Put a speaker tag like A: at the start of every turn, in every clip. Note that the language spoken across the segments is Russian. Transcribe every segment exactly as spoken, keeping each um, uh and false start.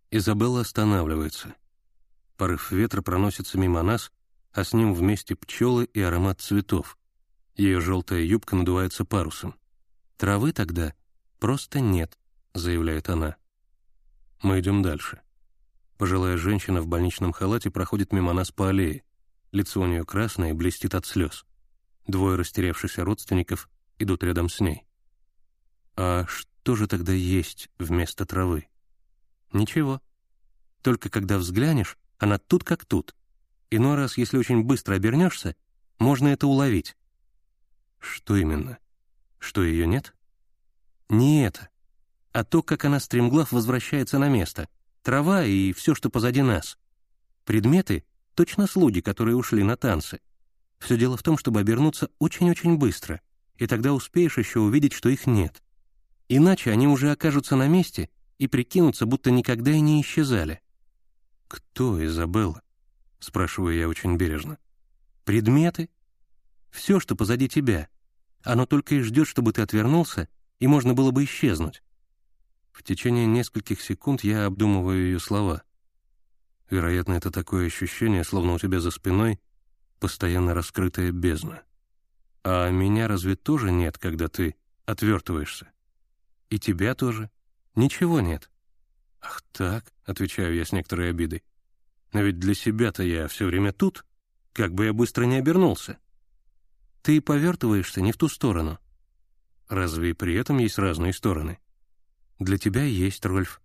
A: Изабелла останавливается. Порыв ветра проносится мимо нас, а с ним вместе пчелы и аромат цветов. Ее желтая юбка надувается парусом. «Травы тогда просто нет», — заявляет она. Мы идем дальше. Пожилая женщина в больничном халате проходит мимо нас по аллее. Лицо у нее красное и блестит от слез. Двое растерявшихся родственников идут рядом с ней. А что же тогда есть вместо травы? Ничего. Только когда взглянешь, она тут как тут. Иной раз, если очень быстро обернешься, можно это уловить. Что именно? Что ее нет? Не это, а то, как она стремглав возвращается на место. Трава и все, что позади нас. Предметы — точно слуги, которые ушли на танцы. Все дело в том, чтобы обернуться очень-очень быстро, и тогда успеешь еще увидеть, что их нет. Иначе они уже окажутся на месте и прикинутся, будто никогда и не исчезали. «Кто, Изабелла?» — спрашиваю я очень бережно. «Предметы. Все, что позади тебя. Оно только и ждет, чтобы ты отвернулся, и можно было бы исчезнуть». В течение нескольких секунд я обдумываю ее слова. Вероятно, это такое ощущение, словно у тебя за спиной постоянно раскрытая бездна. А меня разве тоже нет, когда ты отвертываешься? И тебя тоже? Ничего нет. Ах так, отвечаю я с некоторой обидой. Но ведь для себя-то я все время тут, как бы я быстро не обернулся. Ты повертываешься не в ту сторону. Разве и при этом есть разные стороны? Для тебя есть, Рольф.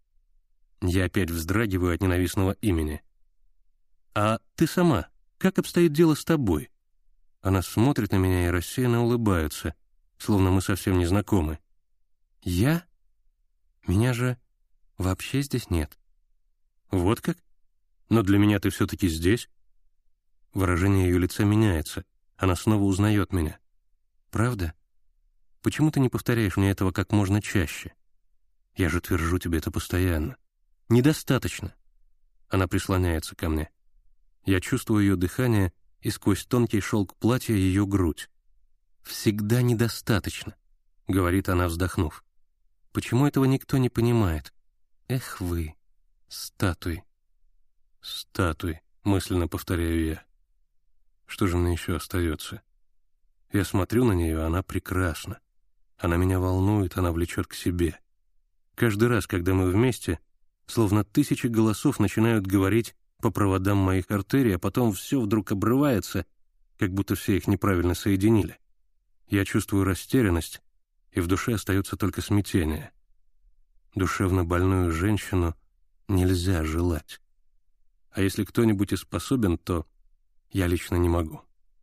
A: Я опять вздрагиваю от ненавистного имени. А ты сама, как обстоит дело с тобой? Она смотрит на меня и рассеянно улыбается, словно мы совсем не знакомы. Я? Меня же вообще здесь нет. Вот как? Но для меня ты все-таки здесь? Выражение ее лица меняется. Она снова узнает меня. Правда? Почему ты не повторяешь мне этого как можно чаще? Я же твержу тебе это постоянно. Недостаточно. Она прислоняется ко мне. Я чувствую ее дыхание и сквозь тонкий шелк платья ее грудь. «Всегда недостаточно», — говорит она, вздохнув. «Почему этого никто не понимает? Эх вы, статуи». «Статуи», — мысленно повторяю я. Что же мне еще остается? Я смотрю на нее, она прекрасна. Она меня волнует, она влечет к себе. Каждый раз, когда мы вместе, словно тысячи голосов начинают говорить по проводам моих артерий, а потом все вдруг обрывается, как будто все их неправильно соединили. Я чувствую растерянность, и в душе остается только смятение. Душевно больную женщину нельзя желать. А если кто-нибудь и способен, то я лично не могу.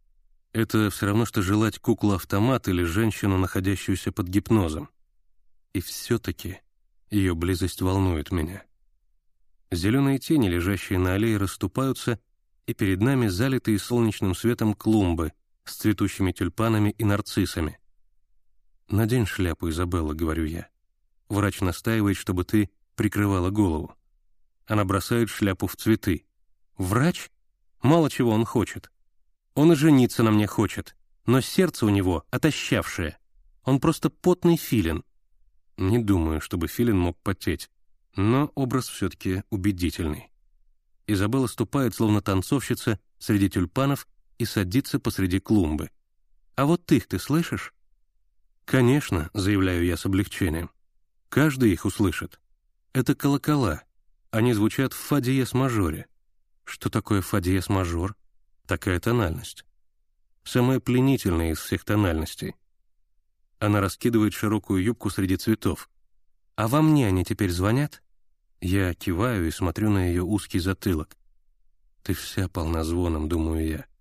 A: Это все равно, что желать куклу-автомат или женщину, находящуюся под гипнозом. И все-таки ее близость волнует меня. Зеленые тени, лежащие на аллее, расступаются, и перед нами залитые солнечным светом клумбы с цветущими тюльпанами и нарциссами. «Надень шляпу, Изабелла», — говорю я. Врач настаивает, чтобы ты прикрывала голову. Она бросает шляпу в цветы. Врач? Мало чего он хочет. Он и жениться на мне хочет, но сердце у него отощавшее. Он просто потный филин. Не думаю, чтобы филин мог потеть, но образ все-таки убедительный. Изабелла ступает, словно танцовщица, среди тюльпанов и садится посреди клумбы. «А вот их ты слышишь?» «Конечно», — заявляю я с облегчением. «Каждый их услышит. Это колокола. Они звучат в фа диез мажоре». «Что такое фа диез мажор?» «Такая тональность. Самая пленительная из всех тональностей». Она раскидывает широкую юбку среди цветов. «А во мне они теперь звонят?» Я киваю и смотрю на ее узкий затылок. «Ты вся полна звоном», — думаю я.